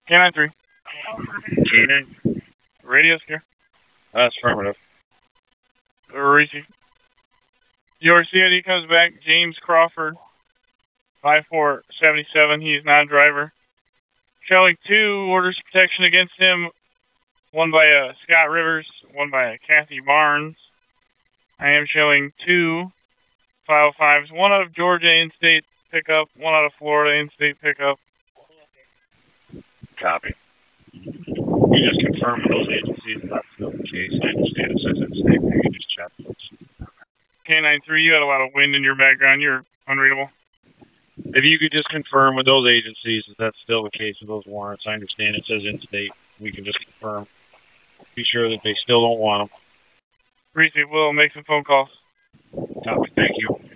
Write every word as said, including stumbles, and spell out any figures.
K nine three. K nine. Radio secure. That's affirmative. Receive. Your C I D comes back. James Crawford, five four seven seven. He is non-driver. Showing two orders of protection against him. One by uh, Scott Rivers, one by uh, Kathy Barnes. I am showing two five oh fives. One out of Georgia in-state pickup, one out of Florida in-state pickup. Copy. You just confirm with those agencies that's still the case. I understand it says it's safe. You can just check those. K nine three, you had a lot of wind in your background. You're unreadable. If you could just confirm with those agencies that that's still the case with those warrants. I understand it says in-state. We can just confirm. Be sure that they still don't want them. Receive. We'll make some phone calls. Copy. Thank you.